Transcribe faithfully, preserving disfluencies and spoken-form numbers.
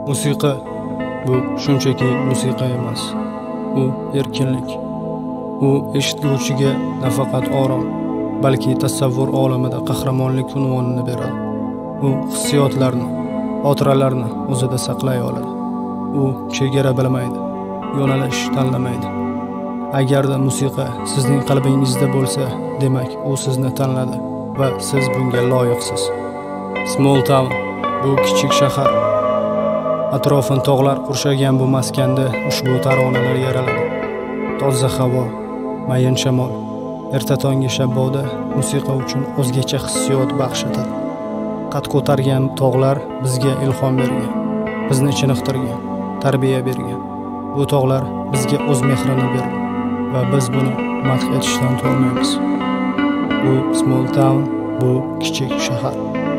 Musiqa bu shunchaki musiqa emas. U erkinlik. U eshituvchiga nafaqat orom, balki tasavvur olamida qahramonlik unvonini beradi. U hissiyotlarni, xotiralarni o'zida saqlay oladi. U chegara bilmaydi, yo'nalish tanlamaydi. Agarda musiqa sizning qalbingizda bo'lsa, demak u sizni tanladi va siz bunga loyiqsiz. Small Town bu kichik shahar. Atrofin tog'lar qurshagan bu maskanda ushbu taronalar yaraladi. Toza havo, mayin shamol, erta tongi shabboda musiqa uchun o'zgacha hissiyot baxsh etadi. Qad ko'targan tog'lar bizga ilhom bergan, bizni chiniqtirgan, tarbiya bergan. Bu tog'lar bizga o'z mehrini berdi va biz buni madh etishdan to'ymaymiz. Bu Small Town, bu kichik shahar.